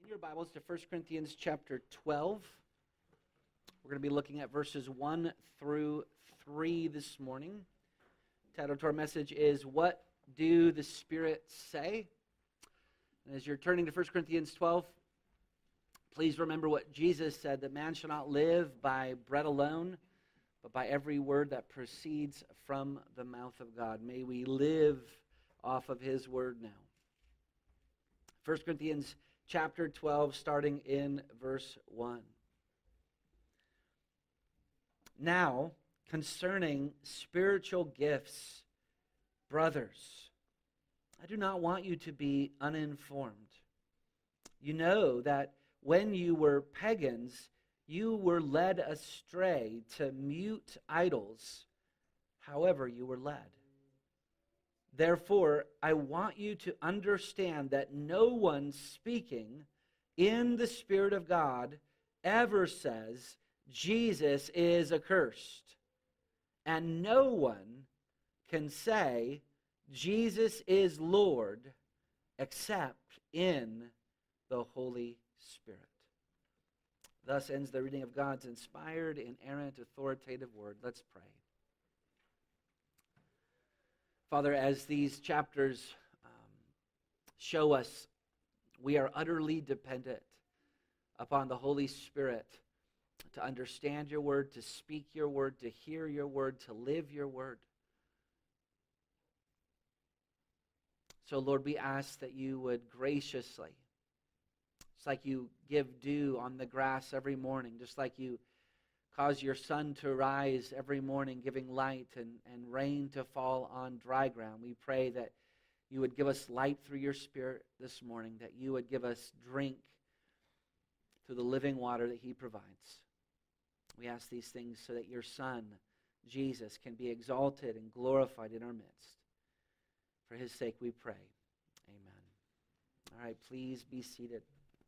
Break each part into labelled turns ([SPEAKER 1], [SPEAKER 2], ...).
[SPEAKER 1] Your Bibles to 1 Corinthians chapter 12. We're going to be looking at verses 1 through 3 this morning. The title to our message is, What Do the Spirit Say? And as you're turning to 1 Corinthians 12, please remember what Jesus said, that man shall not live by bread alone, but by every word that proceeds from the mouth of God. May we live off of His word now. 1 Corinthians chapter 12, starting in verse 1. Now, concerning spiritual gifts, brothers, I do not want you to be uninformed. You know that when you were pagans, you were led astray to mute idols, however you were led. Therefore, I want you to understand that no one speaking in the Spirit of God ever says, Jesus is accursed. And no one can say, Jesus is Lord, except in the Holy Spirit. Thus ends the reading of God's inspired, inerrant, authoritative word. Let's pray. Father, as these chapters show us, we are utterly dependent upon the Holy Spirit to understand your word, to speak your word, to hear your word, to live your word. So, Lord, we ask that you would graciously, just like you give dew on the grass every morning, just like you cause your sun to rise every morning, giving light and rain to fall on dry ground. We pray that you would give us light through your Spirit this morning, that you would give us drink through the living water that He provides. We ask these things so that your Son, Jesus, can be exalted and glorified in our midst. For His sake we pray. Amen. All right, please be seated.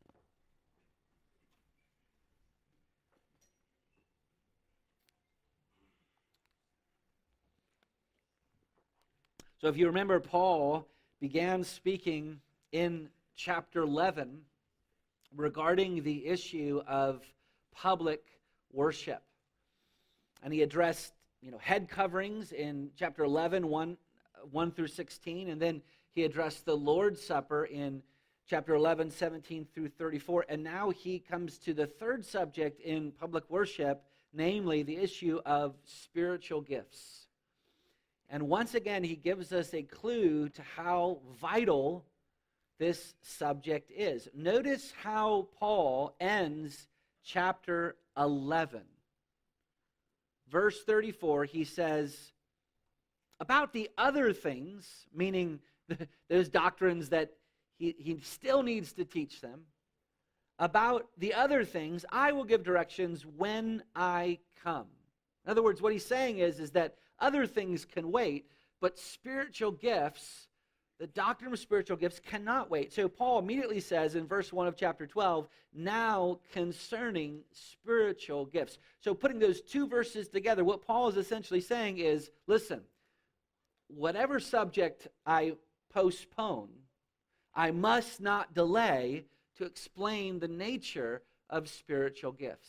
[SPEAKER 1] So if you remember, Paul began speaking in chapter 11 regarding the issue of public worship. And he addressed, head coverings in chapter 11, 1 through 16. And then he addressed the Lord's Supper in chapter 11, 17 through 34. And now he comes to the third subject in public worship, namely the issue of spiritual gifts. And once again, he gives us a clue to how vital this subject is. Notice how Paul ends chapter 11. Verse 34, he says, about the other things, meaning those doctrines that he still needs to teach them, about the other things, I will give directions when I come. In other words, what he's saying is that other things can wait, but spiritual gifts, the doctrine of spiritual gifts, cannot wait. So Paul immediately says in verse 1 of chapter 12, now concerning spiritual gifts. So putting those two verses together, what Paul is essentially saying is, listen, whatever subject I postpone, I must not delay to explain the nature of spiritual gifts.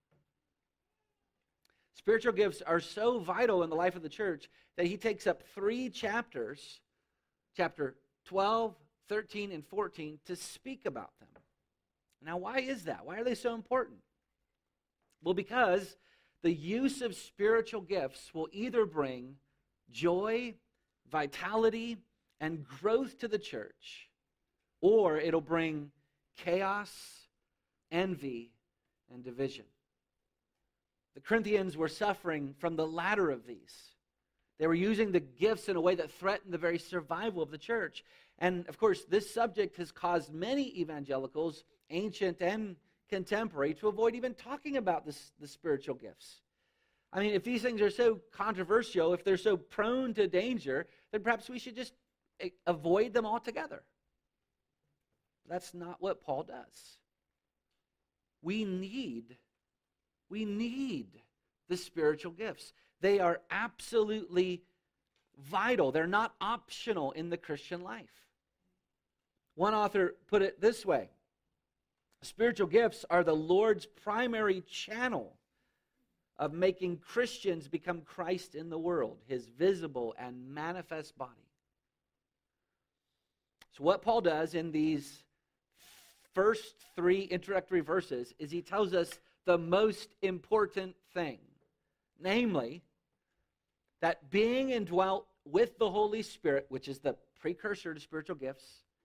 [SPEAKER 1] Spiritual gifts are so vital in the life of the church that he takes up 3 chapters, chapter 12, 13, and 14, to speak about them. Now, why is that? Why are they so important? Well, because the use of spiritual gifts will either bring joy, vitality, and growth to the church, or it'll bring chaos, envy, and division. The Corinthians were suffering from the latter of these. They were using the gifts in a way that threatened the very survival of the church. And, of course, this subject has caused many evangelicals, ancient and contemporary, to avoid even talking about the spiritual gifts. I mean, if these things are so controversial, if they're so prone to danger, then perhaps we should just avoid them altogether. That's not what Paul does. We need the spiritual gifts. They are absolutely vital. They're not optional in the Christian life. One author put it this way: Spiritual gifts are the Lord's primary channel of making Christians become Christ in the world, his visible and manifest body. So what Paul does in these first three introductory verses is he tells us the most important thing, namely that being indwelt with the Holy Spirit, which is the precursor to spiritual gifts,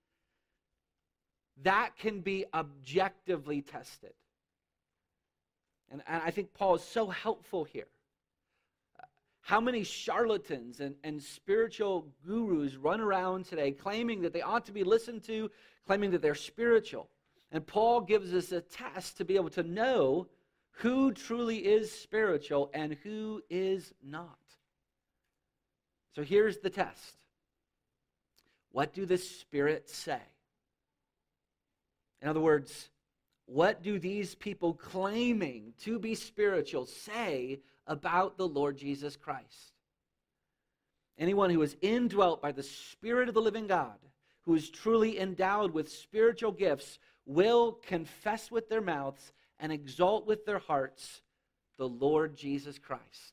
[SPEAKER 1] that can be objectively tested. And I think Paul is so helpful here. How many charlatans and spiritual gurus run around today claiming that they ought to be listened to, claiming that they're spiritual? And Paul gives us a test to be able to know who truly is spiritual and who is not. So here's the test. What do the Spirit say? In other words, what do these people claiming to be spiritual say about the Lord Jesus Christ? Anyone who is indwelt by the Spirit of the living God, who is truly endowed with spiritual gifts, will confess with their mouths and exalt with their hearts the Lord Jesus Christ.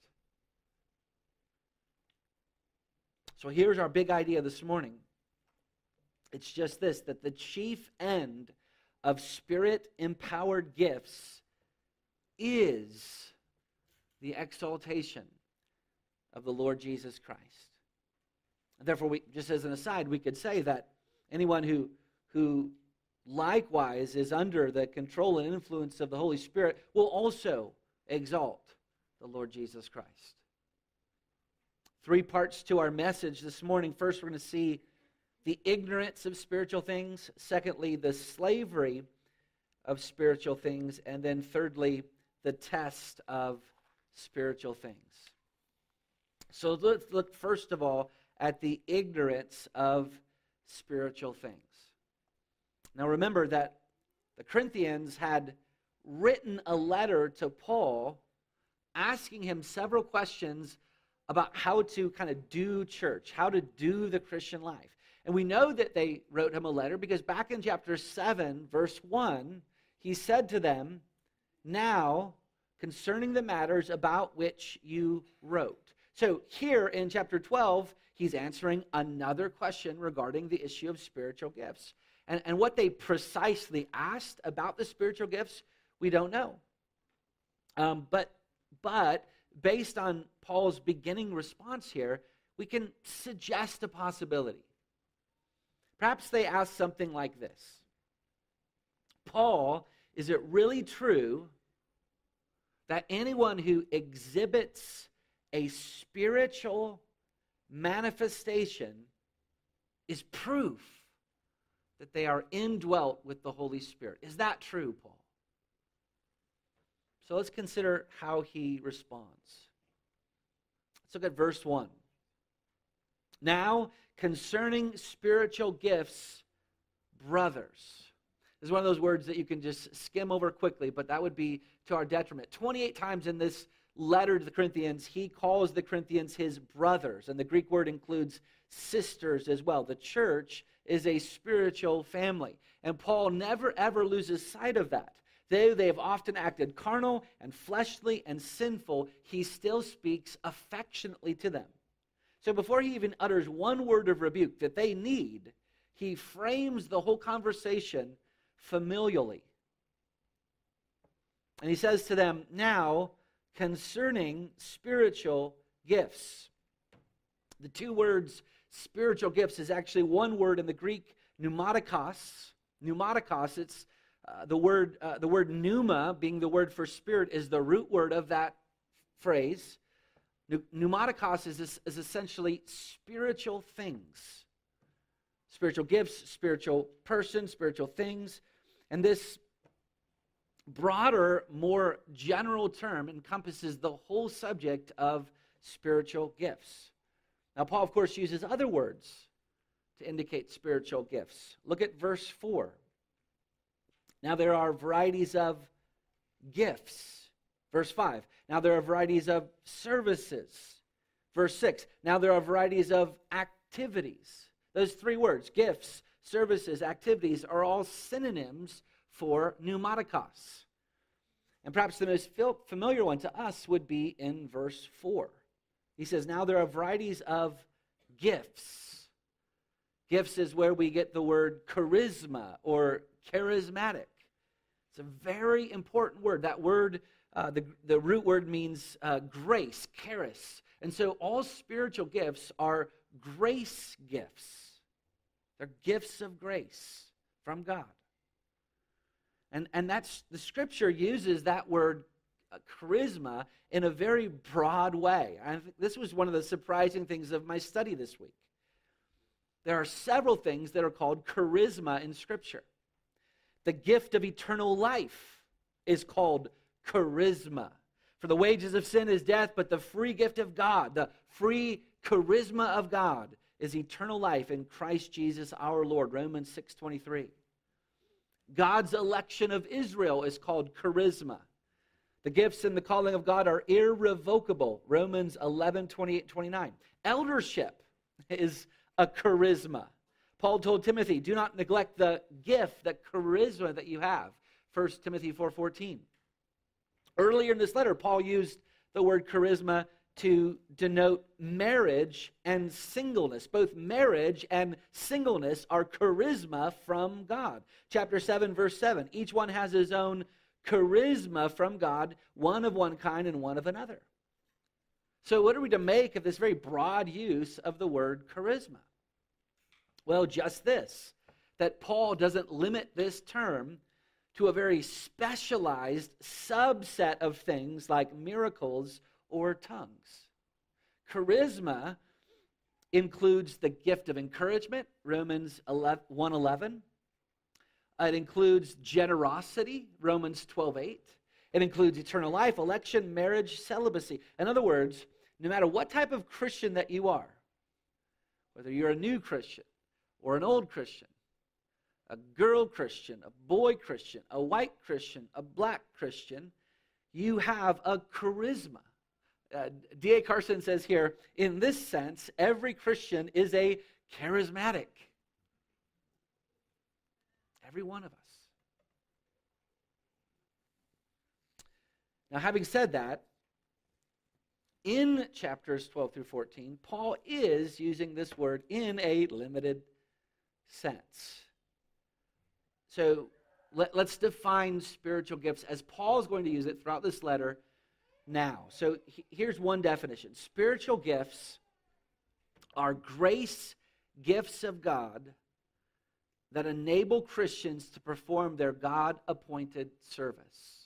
[SPEAKER 1] So here's our big idea this morning. It's just this, that the chief end of Spirit-empowered gifts is the exaltation of the Lord Jesus Christ. And therefore, just as an aside, we could say that anyone who likewise is under the control and influence of the Holy Spirit will also exalt the Lord Jesus Christ. 3 parts to our message this morning. First, we're going to see the ignorance of spiritual things. Secondly, the slavery of spiritual things. And then thirdly, the test of spiritual things. So let's look first of all at the ignorance of spiritual things. Now remember that the Corinthians had written a letter to Paul asking him several questions about how to kind of do church, how to do the Christian life. And we know that they wrote him a letter because back in chapter 7, verse 1, he said to them, "Now, concerning the matters about which you wrote." So here in chapter 12, he's answering another question regarding the issue of spiritual gifts. And what they precisely asked about the spiritual gifts, we don't know. But based on Paul's beginning response here, we can suggest a possibility. Perhaps they asked something like this: Paul, is it really true that anyone who exhibits a spiritual manifestation is proof that they are indwelt with the Holy Spirit? Is that true, Paul? So let's consider how he responds. Let's look at verse 1. Now, concerning spiritual gifts, brothers. This is one of those words that you can just skim over quickly, but that would be to our detriment. 28 times in this letter to the Corinthians, he calls the Corinthians his brothers, and the Greek word includes sisters as well. The church is a spiritual family, and Paul never ever loses sight of that. Though they have often acted carnal and fleshly and sinful, he still speaks affectionately to them. So before he even utters one word of rebuke that they need, he frames the whole conversation familially. And he says to them, now, concerning spiritual gifts. The two words spiritual gifts is actually one word in the Greek, pneumatikos. Pneumatikos, it's the word pneuma, being the word for spirit, is the root word of that phrase. Pneumatikos is essentially spiritual things. Spiritual gifts, spiritual person, spiritual things. And this broader, more general term encompasses the whole subject of spiritual gifts. Now, Paul, of course, uses other words to indicate spiritual gifts. Look at verse 4. Now, there are varieties of gifts. Verse 5. Now, there are varieties of services. Verse 6. Now, there are varieties of activities. Those three words, gifts, services, activities, are all synonyms for pneumatikos. And perhaps the most familiar one to us would be in verse 4. He says, now there are varieties of gifts. Gifts is where we get the word charisma or charismatic. It's a very important word. That word, the root word means grace, charis. And so all spiritual gifts are grace gifts. They're gifts of grace from God. And that's, the Scripture uses that word charisma in a very broad way. I think this was one of the surprising things of my study this week. There are several things that are called charisma in Scripture. The gift of eternal life is called charisma. For the wages of sin is death, but the free gift of God, the free charisma of God, is eternal life in Christ Jesus our Lord. Romans 6:23. God's election of Israel is called charisma. The gifts and the calling of God are irrevocable. Romans 11:28-29. Eldership is a charisma. Paul told Timothy, do not neglect the gift, the charisma that you have. 1 Timothy 4:14. Earlier in this letter, Paul used the word charisma to denote marriage and singleness. Both marriage and singleness are charisma from God. Chapter 7, verse 7. Each one has his own charisma from God, one of one kind and one of another. So what are we to make of this very broad use of the word charisma? Well, just this, that Paul doesn't limit this term to a very specialized subset of things like miracles or tongues. Charisma includes the gift of encouragement, Romans 1:11. It includes generosity, Romans 12:8. It includes eternal life, election, marriage, celibacy. In other words, no matter what type of Christian that you are, whether you're a new Christian or an old Christian, a girl Christian, a boy Christian, a white Christian, a black Christian, you have a charisma. D.A. Carson says here, in this sense, every Christian is a charismatic. Every one of us. Now, having said that, in chapters 12 through 14, Paul is using this word in a limited sense. So let's define spiritual gifts as Paul's going to use it throughout this letter now. So here's one definition. Spiritual gifts are grace gifts of God that enable Christians to perform their God-appointed service.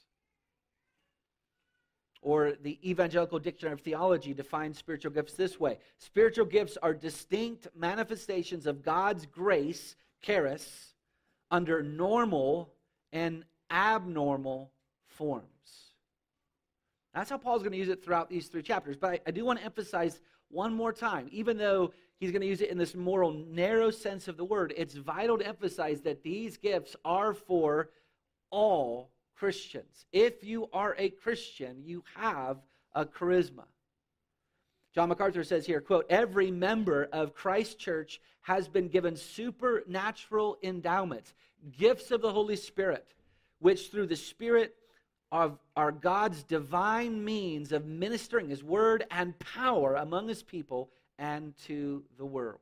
[SPEAKER 1] Or the Evangelical Dictionary of Theology defines spiritual gifts this way. Spiritual gifts are distinct manifestations of God's grace, charis, under normal and abnormal forms. That's how Paul's going to use it throughout these three chapters. But I do want to emphasize one more time, even though he's going to use it in this moral, narrow sense of the word, it's vital to emphasize that these gifts are for all Christians. If you are a Christian, you have a charisma. John MacArthur says here, quote, every member of Christ's church has been given supernatural endowments, gifts of the Holy Spirit, which through the Spirit are God's divine means of ministering His word and power among His people and to the world.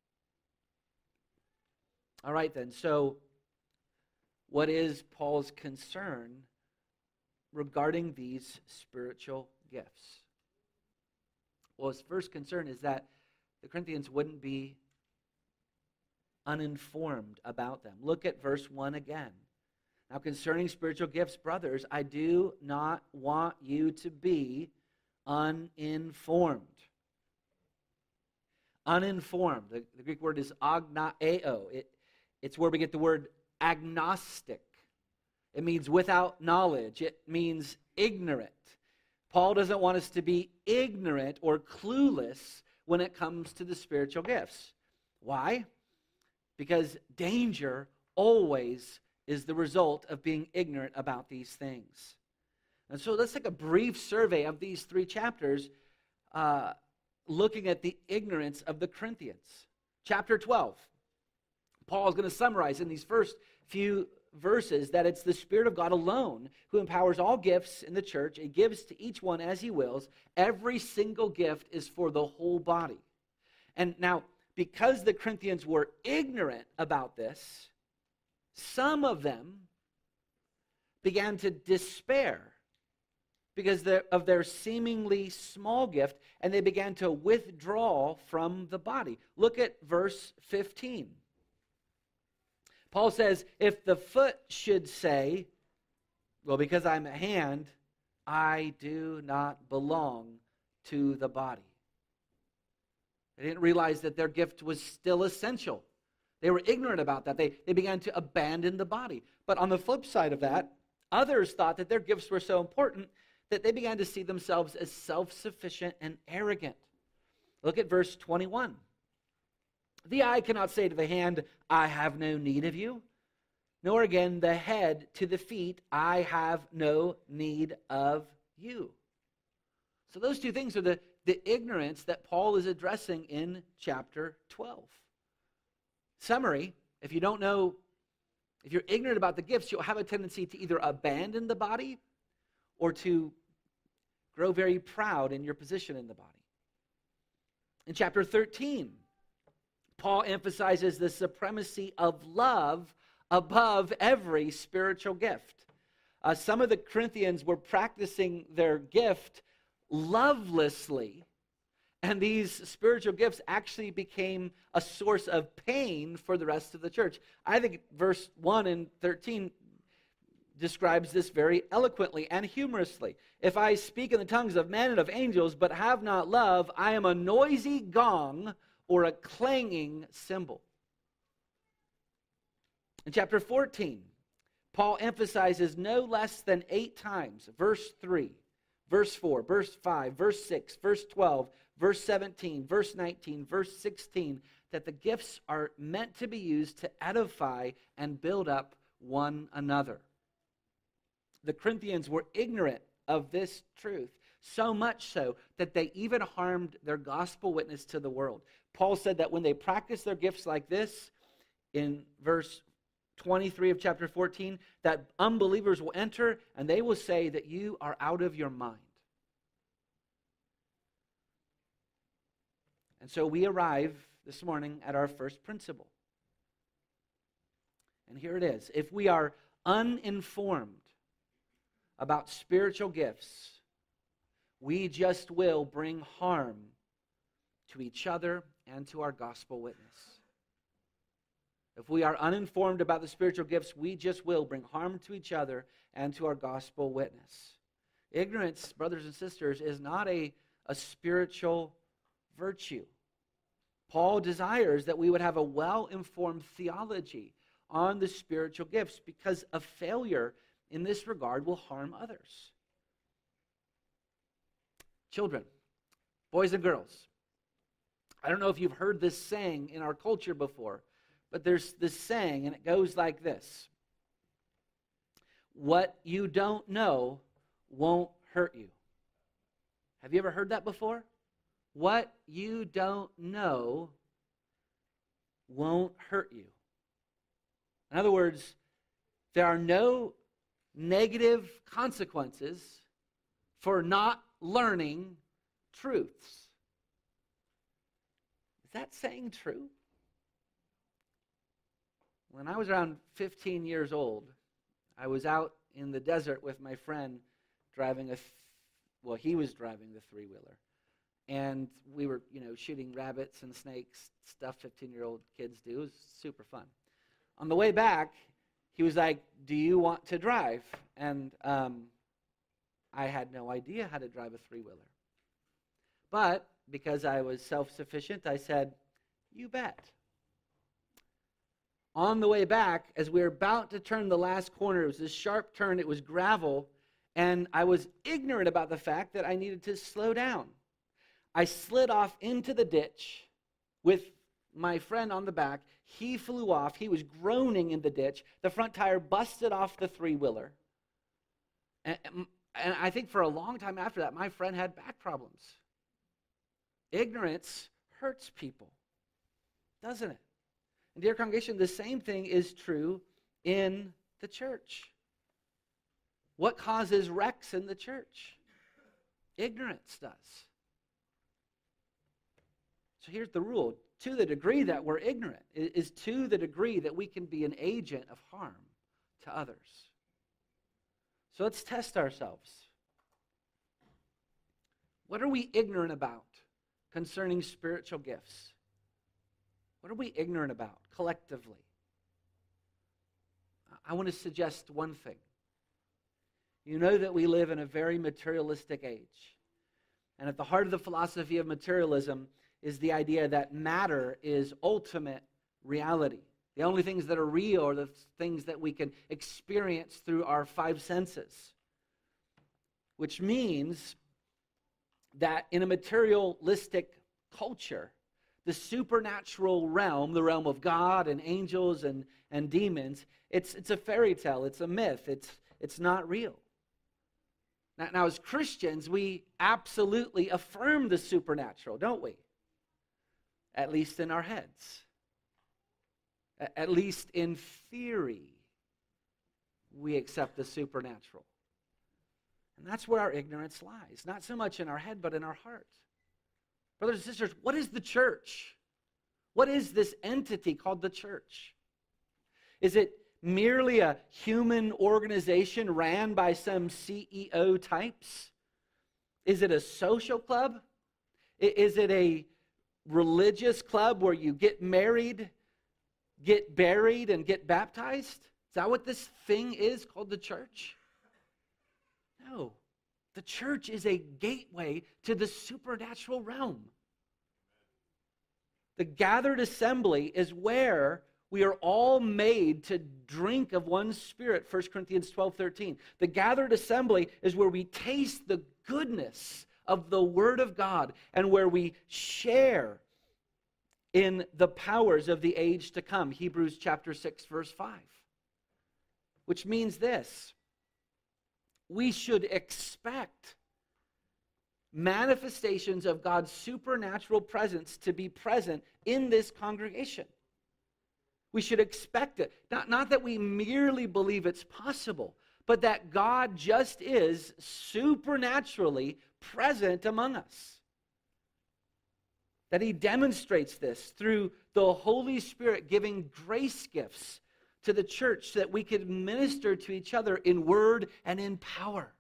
[SPEAKER 1] All right then, so what is Paul's concern regarding these spiritual gifts? Well, his first concern is that the Corinthians wouldn't be uninformed about them. Look at verse 1 again. Now, concerning spiritual gifts, brothers, I do not want you to be uninformed. Uninformed. The Greek word is agnaeo. It's where we get the word agnostic. It means without knowledge. It means ignorant. Paul doesn't want us to be ignorant or clueless when it comes to the spiritual gifts. Why? Because danger always is the result of being ignorant about these things. And so let's take a brief survey of these three chapters, looking at the ignorance of the Corinthians. Chapter 12. Paul is going to summarize in these first few verses that it's the Spirit of God alone who empowers all gifts in the church. It gives to each one as he wills. Every single gift is for the whole body. And now, because the Corinthians were ignorant about this, some of them began to despair because of their seemingly small gift, and they began to withdraw from the body. Look at verse 15. Paul says, if the foot should say, well, because I'm a hand, I do not belong to the body. They didn't realize that their gift was still essential. They were ignorant about that. They began to abandon the body. But on the flip side of that, others thought that their gifts were so important that they began to see themselves as self-sufficient and arrogant. Look at verse 21. The eye cannot say to the hand, I have no need of you, nor again the head to the feet, I have no need of you. So those two things are the ignorance that Paul is addressing in chapter 12. Summary, if you don't know, if you're ignorant about the gifts, you'll have a tendency to either abandon the body or to grow very proud in your position in the body. In chapter 13, Paul emphasizes the supremacy of love above every spiritual gift. Some of the Corinthians were practicing their gift lovelessly, and these spiritual gifts actually became a source of pain for the rest of the church. I think verse 1 and 13 describes this very eloquently and humorously. If I speak in the tongues of men and of angels, but have not love, I am a noisy gong or a clanging cymbal. In chapter 14, Paul emphasizes no less than 8 times, verse 3, verse 4, verse 5, verse 6, verse 12, verse 17, verse 19, verse 16, that the gifts are meant to be used to edify and build up one another. The Corinthians were ignorant of this truth, so much so that they even harmed their gospel witness to the world. Paul said that when they practice their gifts like this, in verse 23 of chapter 14, that unbelievers will enter and they will say that you are out of your mind. And so we arrive this morning at our first principle. And here it is. If we are uninformed about spiritual gifts, we just will bring harm to each other and to our gospel witness. If we are uninformed about the spiritual gifts, we just will bring harm to each other and to our gospel witness. Ignorance, brothers and sisters, is not a spiritual virtue. Paul desires that we would have a well-informed theology on the spiritual gifts, because a failure in this regard will harm others. Children, boys and girls, I don't know if you've heard this saying in our culture before, but there's this saying, and it goes like this: what you don't know won't hurt you. Have you ever heard that before? What you don't know won't hurt you. In other words, there are no negative consequences for not learning truths. Is that saying true? When I was around 15 years old, I was out in the desert with my friend driving he was driving the three-wheeler. And we were, shooting rabbits and snakes, stuff 15-year-old kids do. It was super fun. On the way back, he was like, do you want to drive? And I had no idea how to drive a three-wheeler. But because I was self-sufficient, I said, you bet. On the way back, as we were about to turn the last corner, it was this sharp turn, it was gravel, and I was ignorant about the fact that I needed to slow down. I slid off into the ditch with my friend on the back. He flew off. He was groaning in the ditch. The front tire busted off the three-wheeler. And I think for a long time after that, my friend had back problems. Ignorance hurts people, doesn't it? And dear congregation, the same thing is true in The church. What causes wrecks in the church? Ignorance does. So here's the rule. To the degree that we're ignorant is to the degree that we can be an agent of harm to others. So let's test ourselves. What are we ignorant about concerning spiritual gifts? What are we ignorant about collectively? I want to suggest one thing. You know that we live in a very materialistic age. And at the heart of the philosophy of materialism is the idea that matter is ultimate reality. The only things that are real are the things that we can experience through our five senses. Which means that in a materialistic culture, the supernatural realm, the realm of God and angels and demons, it's a fairy tale, it's a myth, it's not real. Now, as Christians, we absolutely affirm the supernatural, don't we? At least in our heads. At least in theory, we accept the supernatural. And that's where our ignorance lies. Not so much in our head, but in our heart. Brothers and sisters, what is the church? What is this entity called the church? Is it merely a human organization ran by some CEO types? Is it a social club? Is it a religious club where you get married, get buried, and get baptized? Is that what this thing is called the church? No. The church is a gateway to the supernatural realm. The gathered assembly is where we are all made to drink of one Spirit, 1 Corinthians 12:13. The gathered assembly is where we taste the goodness of the Word of God and where we share in the powers of the age to come, Hebrews chapter 6, verse 5. Which means this: we should expect manifestations of God's supernatural presence to be present in this congregation. We should expect it. Not that we merely believe it's possible, but that God just is supernaturally present among us. That He demonstrates this through the Holy Spirit giving grace gifts to the church so that we could minister to each other in word and in power.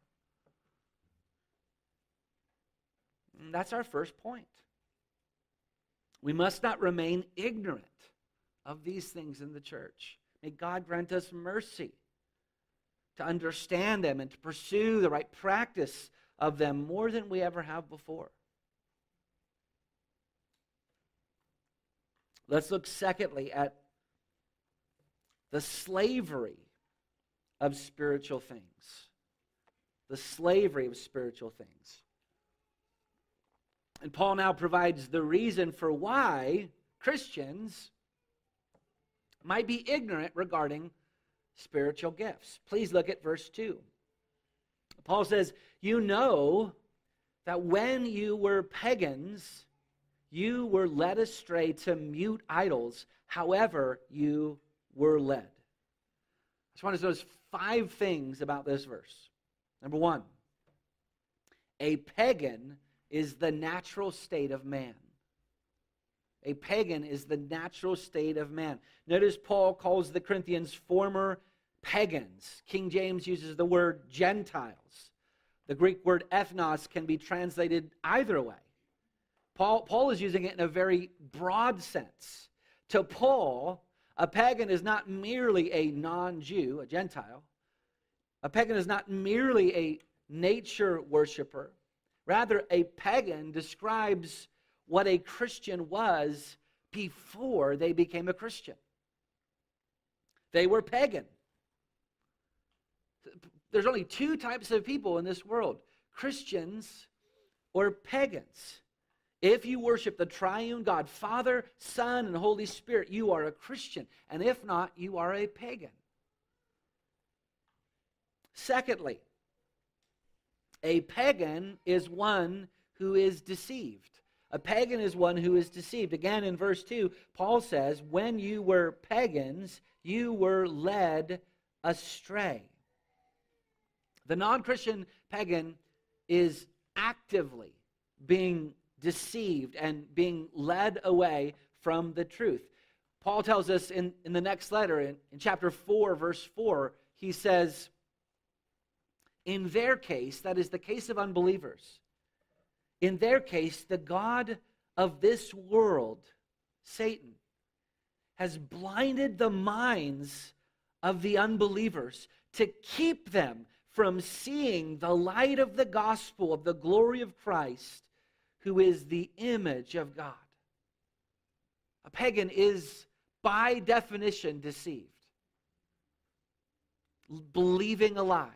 [SPEAKER 1] And that's our first point. We must not remain ignorant of these things in the church. May God grant us mercy to understand them and to pursue the right practice of them more than we ever have before. Let's look secondly at the slavery of spiritual things. The slavery of spiritual things. And Paul now provides the reason for why Christians might be ignorant regarding spiritual gifts. Please look at verse 2. Paul says, "You know that when you were pagans, you were led astray to mute idols, however you were led." I just want to notice 5 things about this verse. Number 1, a pagan is the natural state of man. A pagan is the natural state of man. Notice Paul calls the Corinthians former pagans. King James uses the word Gentiles. The Greek word ethnos can be translated either way. Paul is using it in a very broad sense. To Paul, a pagan is not merely a non-Jew, a Gentile. A pagan is not merely a nature worshiper. Rather, a pagan describes what a Christian was before they became a Christian. They were pagan. There's only 2 types of people in this world: Christians or pagans. If you worship the triune God, Father, Son, and Holy Spirit, you are a Christian. And if not, you are a pagan. Secondly, a pagan is one who is deceived. A pagan is one who is deceived. Again, in verse 2, Paul says, when you were pagans, you were led astray. The non-Christian pagan is actively being deceived and being led away from the truth. Paul tells us in the next letter, in chapter 4, verse 4, he says, in their case, that is the case of unbelievers, in their case, the God of this world, Satan, has blinded the minds of the unbelievers to keep them from seeing the light of the gospel of the glory of Christ, who is the image of God. A pagan is, by definition, deceived, believing a lie.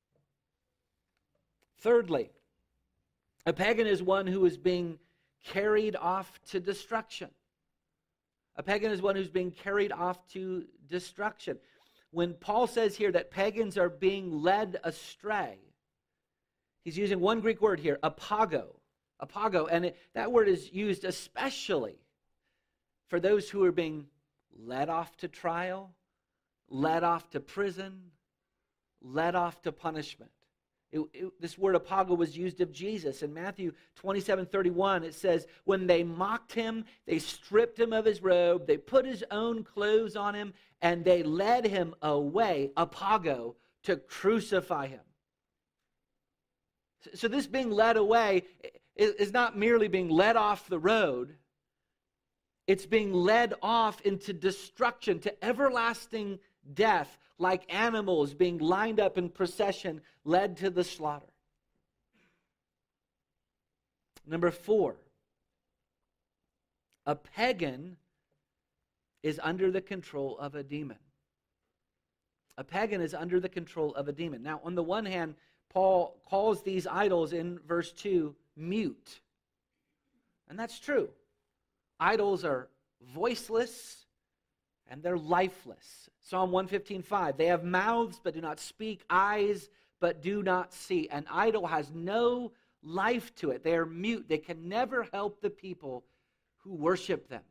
[SPEAKER 1] Thirdly, a pagan is one who is being carried off to destruction. A pagan is one who's being carried off to destruction. When Paul says here that pagans are being led astray, he's using one Greek word here, apago. Apago, and that word is used especially for those who are being led off to trial, led off to prison, led off to punishment. This word apago was used of Jesus. In Matthew 27:31, it says, when they mocked him, they stripped him of his robe, they put his own clothes on him, and they led him away, apago, to crucify him. So this being led away is not merely being led off the road. It's being led off into destruction, to everlasting death, like animals being lined up in procession, led to the slaughter. Number 4, a pagan is under the control of a demon. A pagan is under the control of a demon. Now, on the one hand, Paul calls these idols in verse 2 mute. And that's true. Idols are voiceless and they're lifeless. Psalm 115:5, they have mouths but do not speak, eyes but do not see. An idol has no life to it. They are mute. They can never help the people who worship them.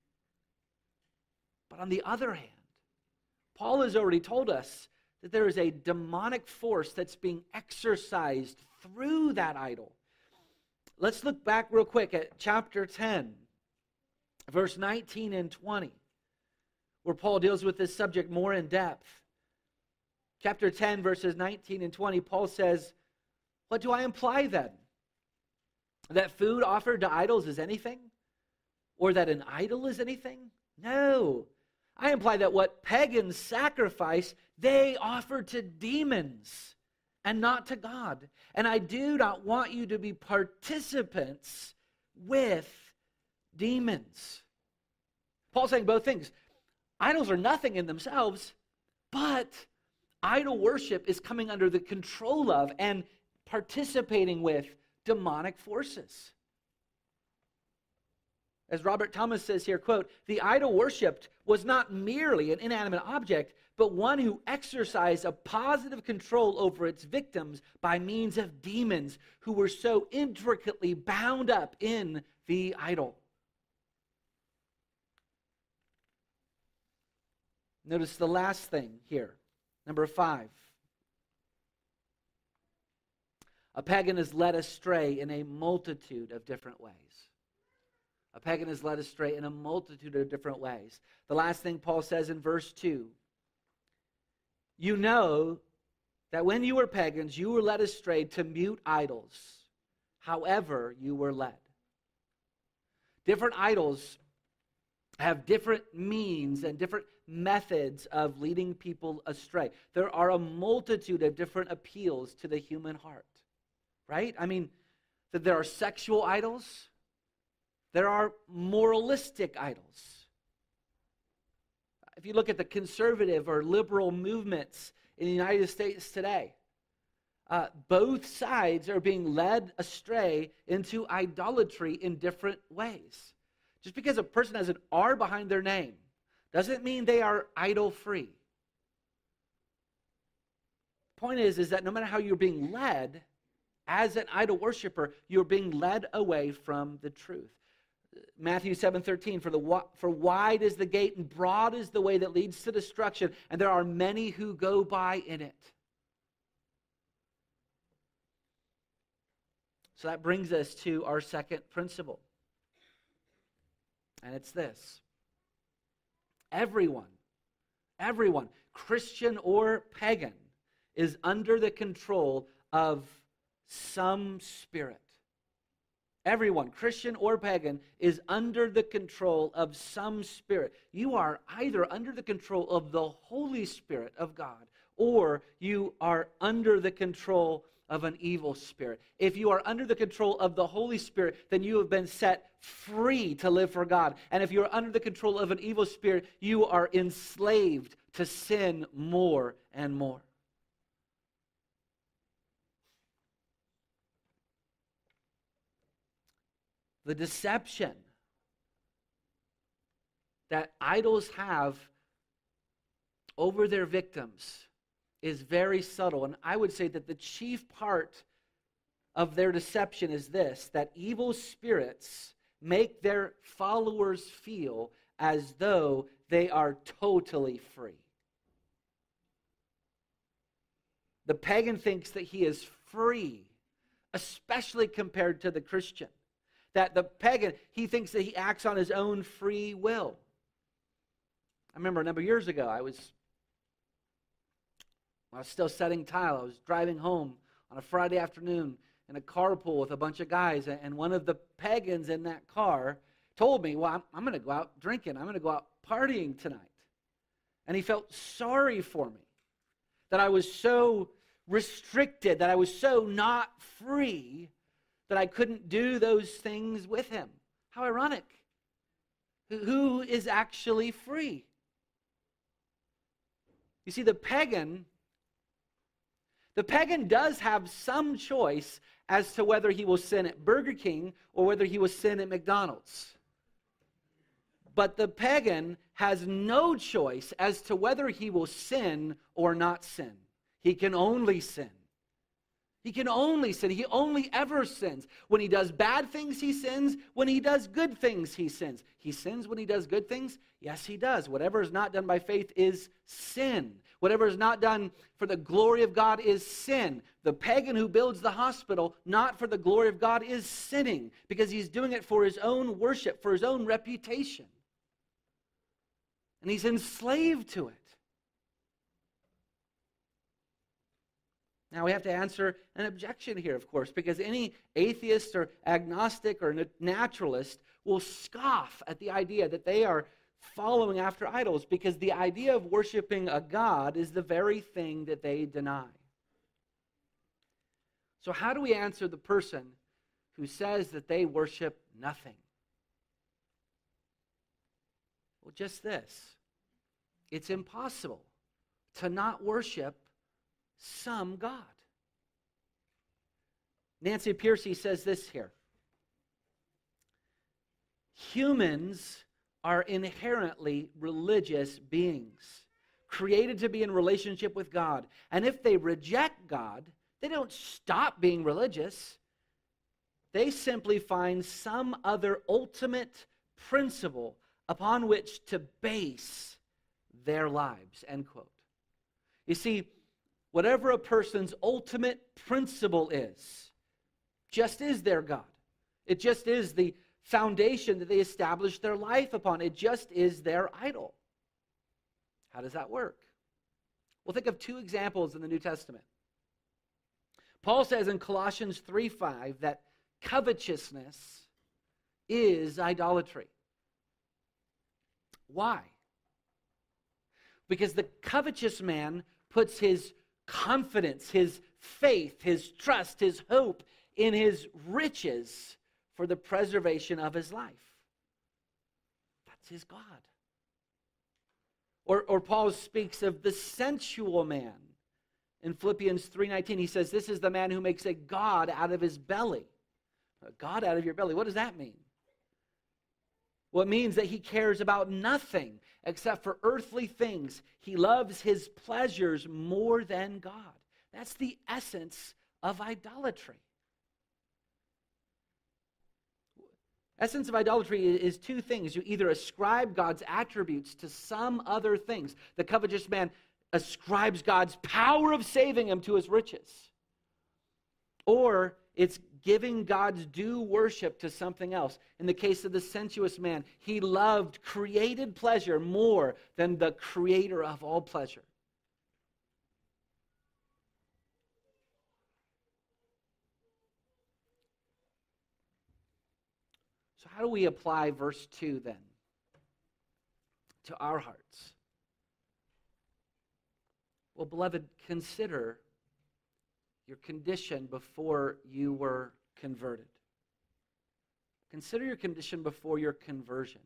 [SPEAKER 1] But on the other hand, Paul has already told us that there is a demonic force that's being exercised through that idol. Let's look back real quick at chapter 10, verse 19 and 20, where Paul deals with this subject more in depth. Chapter 10, verses 19 and 20, Paul says, what do I imply then? That food offered to idols is anything? Or that an idol is anything? No. I imply that what pagans sacrifice, they offer to demons and not to God. And I do not want you to be participants with demons. Paul's saying both things. Idols are nothing in themselves, but idol worship is coming under the control of and participating with demonic forces. As Robert Thomas says here, quote, the idol worshipped was not merely an inanimate object, but one who exercised a positive control over its victims by means of demons who were so intricately bound up in the idol. Notice the last thing here, number 5. A pagan is led astray in a multitude of different ways. A pagan is led astray in a multitude of different ways. The last thing Paul says in verse 2, you know that when you were pagans, you were led astray to mute idols, however you were led. Different idols have different means and different methods of leading people astray. There are a multitude of different appeals to the human heart, right? I mean, that there are sexual idols. There are moralistic idols. If you look at the conservative or liberal movements in the United States today, both sides are being led astray into idolatry in different ways. Just because a person has an R behind their name doesn't mean they are idol-free. The point is that no matter how you're being led, as an idol worshiper, you're being led away from the truth. Matthew 7:13, for wide is the gate and broad is the way that leads to destruction, and there are many who go by in it. So that brings us to our second principle. And it's this. Everyone, Christian or pagan, is under the control of some spirit. Everyone, Christian or pagan, is under the control of some spirit. You are either under the control of the Holy Spirit of God, or you are under the control of an evil spirit. If you are under the control of the Holy Spirit, then you have been set free to live for God. And if you are under the control of an evil spirit, you are enslaved to sin more and more. The deception that idols have over their victims is very subtle. And I would say that the chief part of their deception is this, that evil spirits make their followers feel as though they are totally free. The pagan thinks that he is free, especially compared to the Christian. That the pagan, he thinks that he acts on his own free will. I remember a number of years ago, I was still setting tile. I was driving home on a Friday afternoon in a carpool with a bunch of guys, and one of the pagans in that car told me, well, I'm going to go out drinking. I'm going to go out partying tonight. And he felt sorry for me, that I was so restricted, that I was so not free, that I couldn't do those things with him. How ironic. Who is actually free? You see, the pagan does have some choice as to whether he will sin at Burger King or whether he will sin at McDonald's. But the pagan has no choice as to whether he will sin or not sin. He can only sin. He can only sin. He only ever sins. When he does bad things, he sins. When he does good things, he sins. He sins when he does good things? Yes, he does. Whatever is not done by faith is sin. Whatever is not done for the glory of God is sin. The pagan who builds the hospital, not for the glory of God, is sinning because he's doing it for his own worship, for his own reputation. And he's enslaved to it. Now we have to answer an objection here, of course, because any atheist or agnostic or naturalist will scoff at the idea that they are following after idols, because the idea of worshiping a god is the very thing that they deny. So how do we answer the person who says that they worship nothing? Well, just this. It's impossible to not worship some God. Nancy Pearcey says this here. Humans are inherently religious beings, created to be in relationship with God. And if they reject God, they don't stop being religious. They simply find some other ultimate principle upon which to base their lives, end quote. You see, whatever a person's ultimate principle is, just is their God. It just is the foundation that they establish their life upon. It just is their idol. How does that work? Well, think of two examples in the New Testament. Paul says in Colossians 3:5 that covetousness is idolatry. Why? Because the covetous man puts his confidence, his faith, his trust, his hope in his riches for the preservation of his life. That's his God. Or Paul speaks of the sensual man. In Philippians 3:19, he says, this is the man who makes a god out of his belly. A god out of your belly. What does that mean? Well, it means that he cares about nothing except for earthly things. He loves his pleasures more than God. That's the essence of idolatry. Essence of idolatry is two things. You either ascribe God's attributes to some other things. The covetous man ascribes God's power of saving him to his riches. Or it's giving God's due worship to something else. In the case of the sensuous man, he loved created pleasure more than the creator of all pleasure. So how do we apply verse 2 then to our hearts? Well, beloved, consider your condition before you were converted. Consider your condition before your conversion.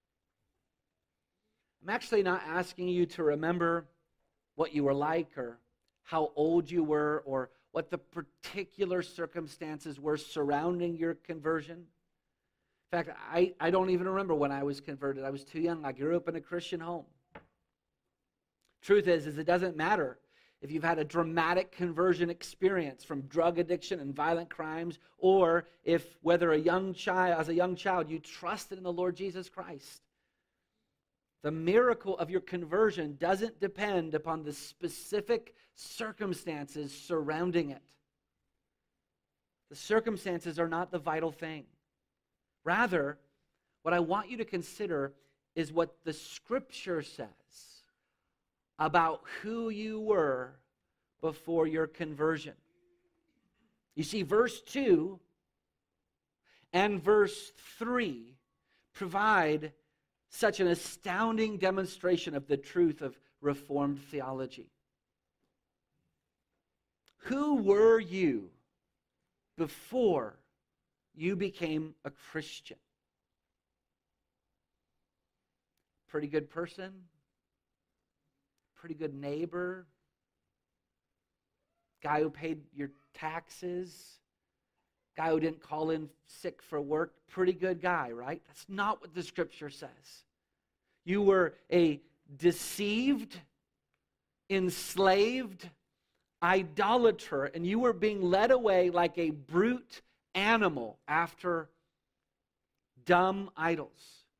[SPEAKER 1] I'm actually not asking you to remember what you were like or how old you were or what the particular circumstances were surrounding your conversion. In fact, I don't even remember when I was converted. I was too young. I grew up in a Christian home. Truth is it doesn't matter if you've had a dramatic conversion experience from drug addiction and violent crimes, or if, whether as a young child, you trusted in the Lord Jesus Christ. The miracle of your conversion doesn't depend upon the specific circumstances surrounding it. The circumstances are not the vital thing. Rather, what I want you to consider is what the Scripture says about who you were before your conversion. You see, verse 2 and verse 3 provide such an astounding demonstration of the truth of Reformed theology. Who were you before you became a Christian? Pretty good person? Pretty good neighbor? Guy who paid your taxes? Guy who didn't call in sick for work? Pretty good guy, right? That's not what the Scripture says. You were a deceived, enslaved idolater, and you were being led away like a brute animal after dumb idols.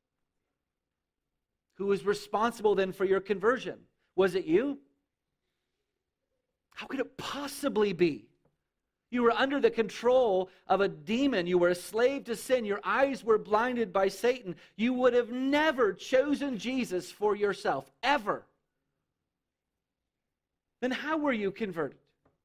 [SPEAKER 1] Who was responsible then for your conversion? Was it you? How could it possibly be? You were under the control of a demon. You were a slave to sin. Your eyes were blinded by Satan. You would have never chosen Jesus for yourself, ever. Then how were you converted?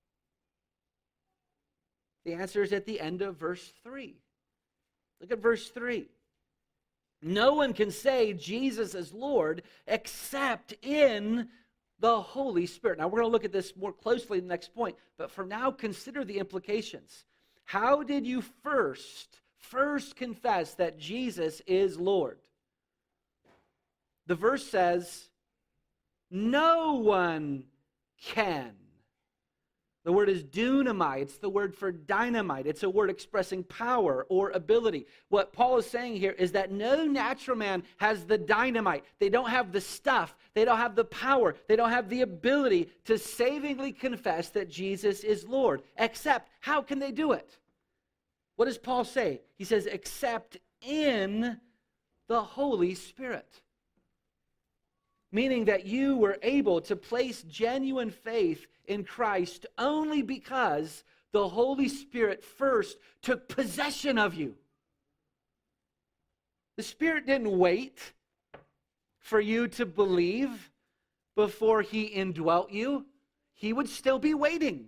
[SPEAKER 1] The answer is at the end of verse 3. Look at verse 3. No one can say Jesus is Lord except in the Holy Spirit. Now, we're going to look at this more closely in the next point, but for now, consider the implications. How did you first confess that Jesus is Lord? The verse says, no one can. The word is dunamai. It's the word for dynamite. It's a word expressing power or ability. What Paul is saying here is that no natural man has the dynamite. They don't have the stuff. They don't have the power. They don't have the ability to savingly confess that Jesus is Lord. Except, how can they do it? What does Paul say? He says, except in the Holy Spirit. Meaning that you were able to place genuine faith in Christ only because the Holy Spirit first took possession of you. The Spirit didn't wait for you to believe before He indwelt you. He would still be waiting.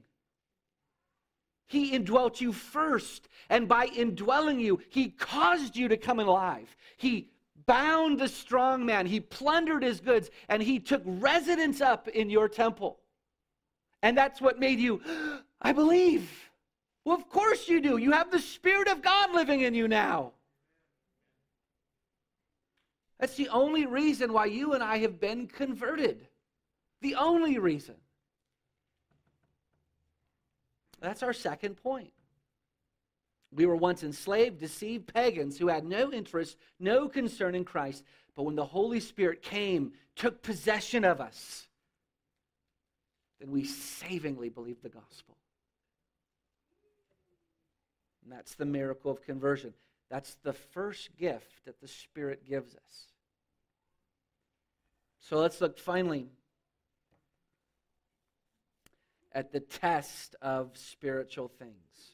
[SPEAKER 1] He indwelt you first, and by indwelling you, He caused you to come alive. He bound the strong man, He plundered his goods, and He took residence up in your temple. And that's what made you, I believe. Well, of course you do. You have the Spirit of God living in you now. That's the only reason why you and I have been converted. The only reason. That's our second point. We were once enslaved, deceived pagans who had no interest, no concern in Christ. But when the Holy Spirit came, took possession of us, then we savingly believed the gospel. And that's the miracle of conversion. That's the first gift that the Spirit gives us. So let's look finally at the test of spiritual things.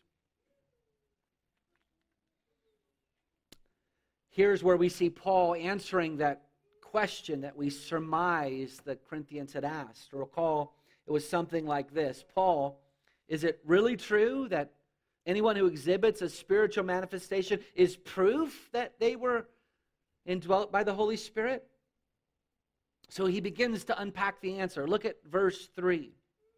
[SPEAKER 1] Here's where we see Paul answering that question that we surmise the Corinthians had asked. Recall, it was something like this. Paul, is it really true that anyone who exhibits a spiritual manifestation is proof that they were indwelt by the Holy Spirit? So he begins to unpack the answer. Look at verse 3.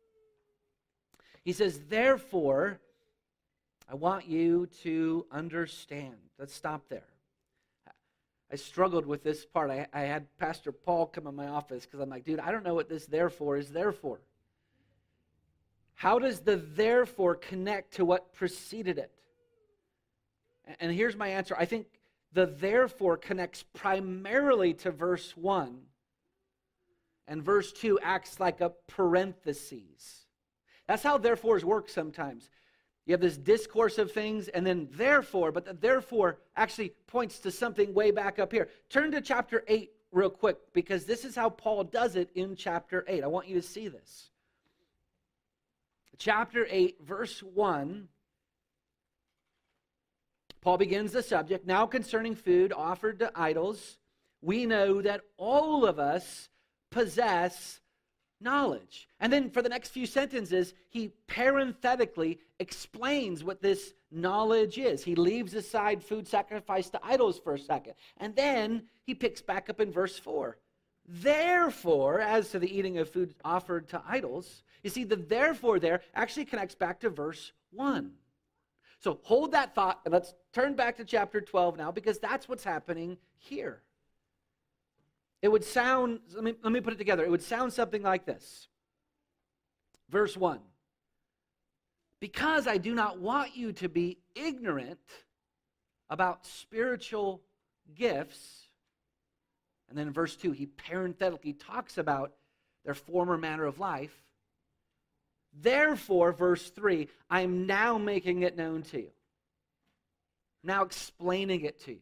[SPEAKER 1] He says, therefore, I want you to understand. Let's stop there. I struggled with this part. I had Pastor Paul come in my office because I'm like, dude, I don't know what this therefore is there for. How does the therefore connect to what preceded it? And here's my answer. I think the therefore connects primarily to verse 1. And verse 2 acts like a parenthesis. That's how therefores work sometimes. You have this discourse of things and then therefore, but the therefore actually points to something way back up here. Turn to chapter 8 real quick because this is how Paul does it in chapter 8. I want you to see this. Chapter 8, verse 1, Paul begins the subject. Now concerning food offered to idols, we know that all of us possess knowledge. And then for the next few sentences, he parenthetically explains what this knowledge is. He leaves aside food sacrificed to idols for a second. And then he picks back up in verse 4. Therefore, as to the eating of food offered to idols, you see the therefore there actually connects back to verse 1. So hold that thought and let's turn back to chapter 12 now because that's what's happening here. It would sound, let me put it together. It would sound something like this. Verse 1. Because I do not want you to be ignorant about spiritual gifts. And then in verse 2, he parenthetically talks about their former manner of life. Therefore, verse 3, I'm now making it known to you. Now explaining it to you.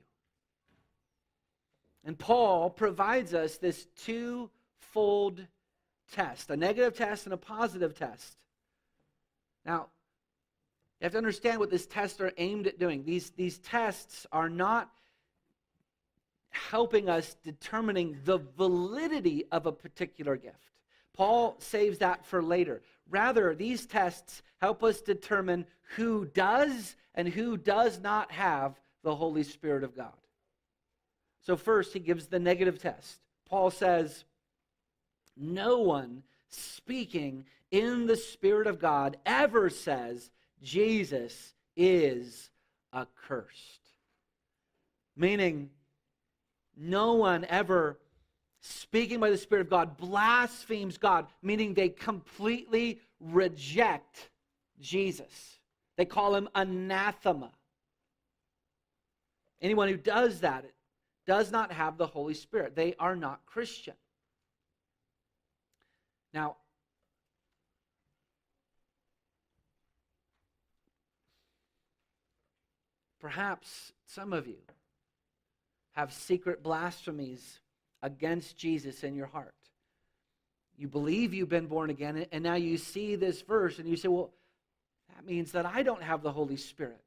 [SPEAKER 1] And Paul provides us this twofold test, a negative test and a positive test. Now, you have to understand what these tests are aimed at doing. These tests are not helping us determining the validity of a particular gift. Paul saves that for later. Rather, these tests help us determine who does and who does not have the Holy Spirit of God. So first, he gives the negative test. Paul says, no one speaking in the Spirit of God ever says Jesus is accursed. Meaning, no one ever speaking by the Spirit of God blasphemes God, meaning they completely reject Jesus. They call him anathema. Anyone who does that does not have the Holy Spirit. They are not Christian. Now, perhaps some of you have secret blasphemies against Jesus in your heart. You believe you've been born again, and now you see this verse, and you say, well, that means that I don't have the Holy Spirit.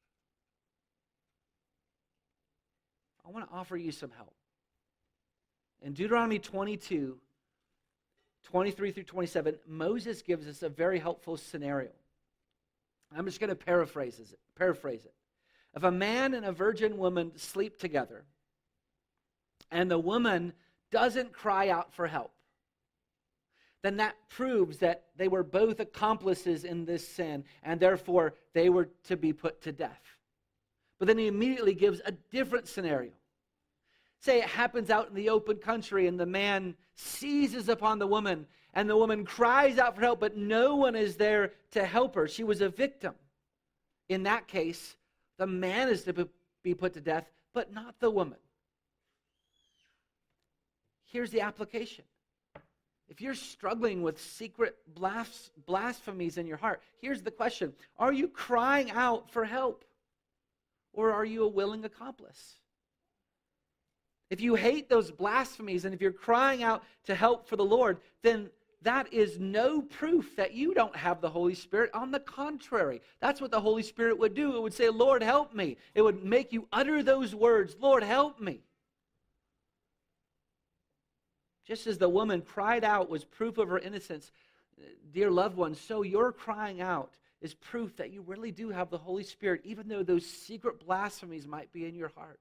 [SPEAKER 1] I want to offer you some help. In Deuteronomy 22, 23 through 27, Moses gives us a very helpful scenario. I'm just going to paraphrase it. If a man and a virgin woman sleep together, and the woman doesn't cry out for help, then that proves that they were both accomplices in this sin, and therefore they were to be put to death. But then he immediately gives a different scenario. Say it happens out in the open country, and the man seizes upon the woman, and the woman cries out for help, but no one is there to help her. She was a victim. In that case, the man is to be put to death, but not the woman. Here's the application. If you're struggling with secret blasphemies in your heart, here's the question. Are you crying out for help? or are you a willing accomplice? If you hate those blasphemies and if you're crying out to help for the Lord, then that is no proof that you don't have the Holy Spirit. On the contrary, that's what the Holy Spirit would do. It would say, Lord, help me. It would make you utter those words, Lord, help me. Just as the woman cried out was proof of her innocence, dear loved ones, so your crying out is proof that you really do have the Holy Spirit, even though those secret blasphemies might be in your heart.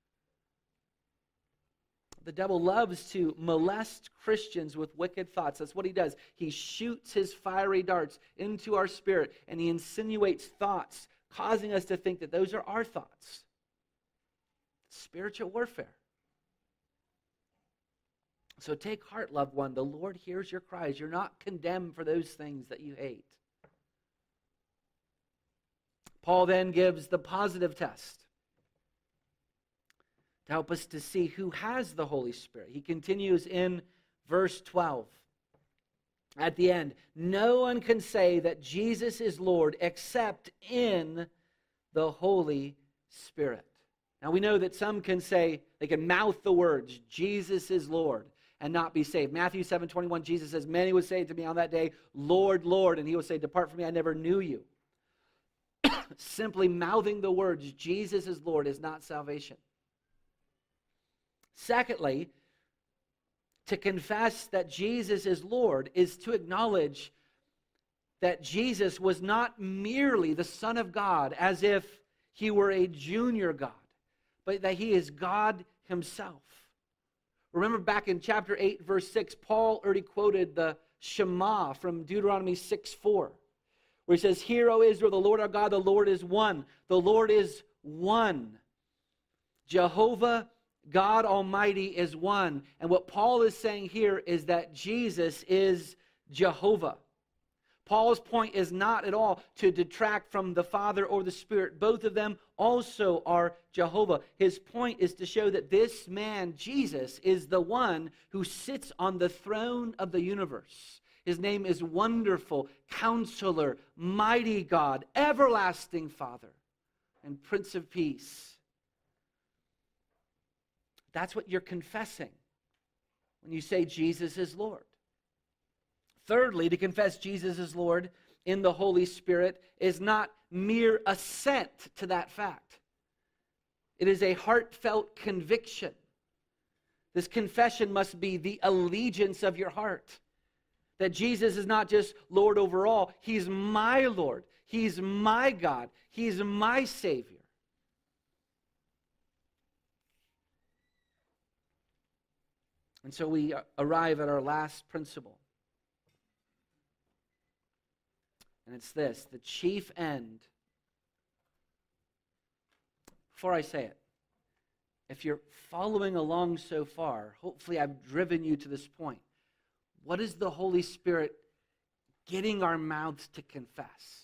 [SPEAKER 1] The devil loves to molest Christians with wicked thoughts. That's what he does. He shoots his fiery darts into our spirit, and he insinuates thoughts, causing us to think that those are our thoughts. Spiritual warfare. So take heart, loved one. The Lord hears your cries. You're not condemned for those things that you hate. Paul then gives the positive test to help us to see who has the Holy Spirit. He continues in verse 12. At the end, no one can say that Jesus is Lord except in the Holy Spirit. Now we know that some can say, they can mouth the words, Jesus is Lord, and not be saved. Matthew 7:21, Jesus says, many would say to me on that day, Lord, Lord, and he will say, depart from me, I never knew you. Simply mouthing the words, Jesus is Lord, is not salvation. Secondly, to confess that Jesus is Lord is to acknowledge that Jesus was not merely the Son of God as if he were a junior God, but that he is God himself. Remember back in chapter 8, verse 6, Paul already quoted the Shema from Deuteronomy 6:4, where he says, Hear, O Israel, the Lord our God, the Lord is one. The Lord is one. Jehovah God Almighty is one. And what Paul is saying here is that Jesus is Jehovah. Paul's point is not at all to detract from the Father or the Spirit. Both of them also are Jehovah. His point is to show that this man, Jesus, is the one who sits on the throne of the universe. His name is Wonderful, Counselor, Mighty God, Everlasting Father, and Prince of Peace. That's what you're confessing when you say Jesus is Lord. Thirdly, to confess Jesus is Lord in the Holy Spirit is not mere assent to that fact. It is a heartfelt conviction. This confession must be the allegiance of your heart. That Jesus is not just Lord over all. He's my Lord. He's my God. He's my Savior. And so we arrive at our last principle. And it's this: the chief end. Before I say it, if you're following along so far, hopefully I've driven you to this point. What is the Holy Spirit getting our mouths to confess?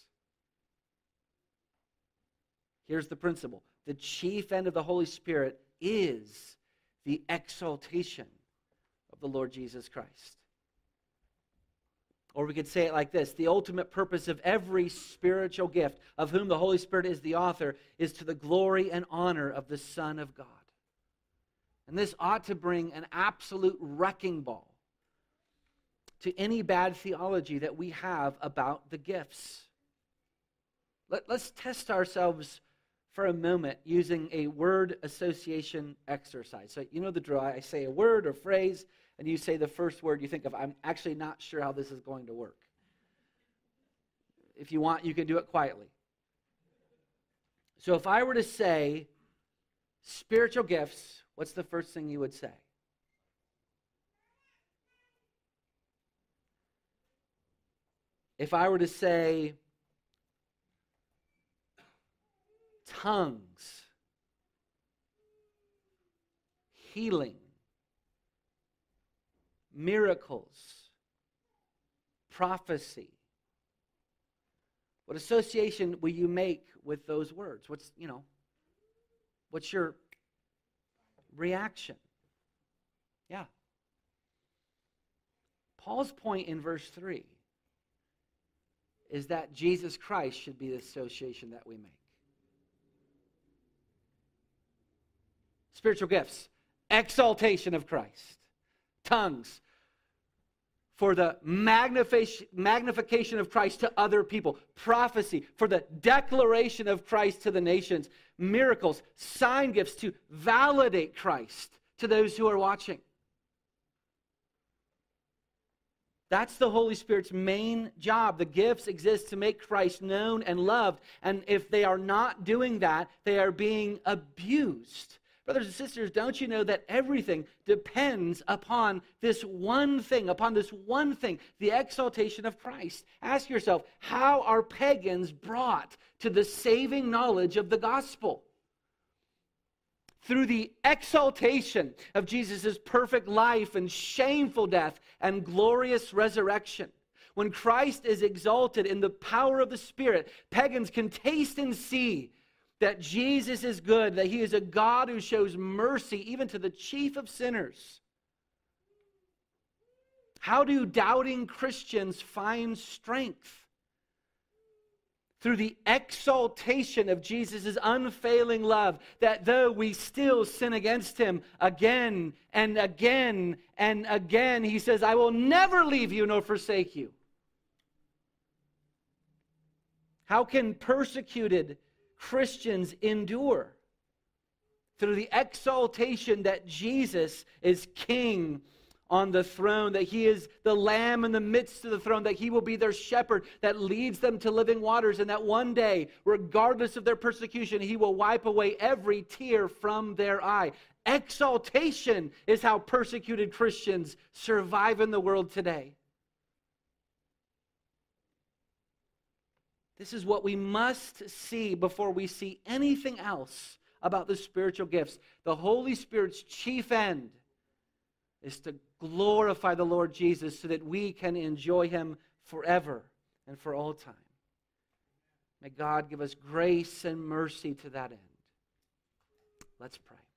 [SPEAKER 1] Here's the principle. The chief end of the Holy Spirit is the exaltation of the Lord Jesus Christ. Or we could say it like this: the ultimate purpose of every spiritual gift, of whom the Holy Spirit is the author, is to the glory and honor of the Son of God. And this ought to bring an absolute wrecking ball to any bad theology that we have about the gifts. Let's test ourselves for a moment using a word association exercise. So you know the drill. I say a word or phrase, and you say the first word you think of. I'm actually not sure how this is going to work. If you want, you can do it quietly. So if I were to say spiritual gifts, what's the first thing you would say? If I were to say tongues, healing, miracles, prophecy, what association will you make with those words? What's your reaction? Yeah. Paul's point in verse 3 is that Jesus Christ should be the association that we make. spiritual gifts: exaltation of Christ. Tongues, for the magnification of Christ to other people. Prophecy, for the declaration of Christ to the nations. Miracles, sign gifts to validate Christ to those who are watching. That's the Holy Spirit's main job. The gifts exist to make Christ known and loved. And if they are not doing that, they are being abused. Brothers and sisters, don't you know that everything depends upon this one thing, the exaltation of Christ? Ask yourself, how are pagans brought to the saving knowledge of the gospel? Through the exaltation of Jesus' perfect life and shameful death and glorious resurrection. When Christ is exalted in the power of the Spirit, pagans can taste and see that Jesus is good, that he is a God who shows mercy even to the chief of sinners. How do doubting Christians find strength? Through the exaltation of Jesus' unfailing love, that though we still sin against him again and again and again, he says, I will never leave you nor forsake you. How can persecuted Christians endure? Through the exaltation that Jesus is king on the throne, that he is the lamb in the midst of the throne, that he will be their shepherd that leads them to living waters, and that one day, regardless of their persecution, he will wipe away every tear from their eye. Exaltation is how persecuted Christians survive in the world today. This is what we must see before we see anything else about the spiritual gifts. The Holy Spirit's chief end is to glorify the Lord Jesus so that we can enjoy him forever and for all time. May God give us grace and mercy to that end. Let's pray.